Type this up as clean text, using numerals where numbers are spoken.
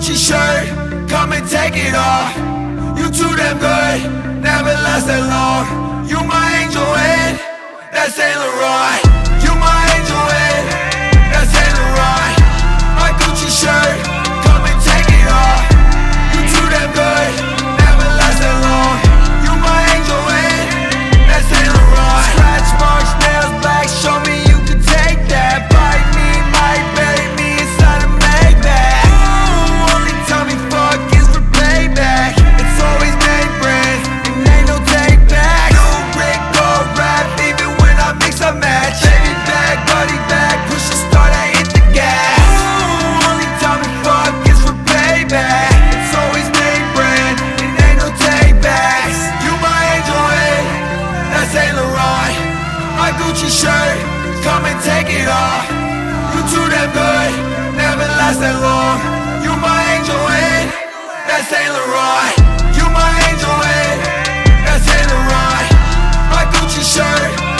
Gucci shirt, come and take it off. You too damn good, never last that long. You my angel and that's Saint Laurent. You my angel and that's Saint Laurent. My Gucci shirt, come and take it off. You too damn good, never last that long. You my angel and that's Saint Laurent. Scratch marks, nails black, show me you can take that. Bite me, might bury me inside a Maybach. Ooh, only time we fuck is for payback. It's always name brand, and ain't no take back. No Rick or rap, even when I mix a match. Baby back, body back, push the start, I hit the gas. Ooh, only time we fuck is for payback. It's always name brand, and ain't no take backs. You my angel, and that's Saint Laurent. My Gucci shirt, come and take it off. You too damn good, never last that long. You my angel and that's Saint Laurent. You my angel and that's Saint Laurent. My Gucci shirt,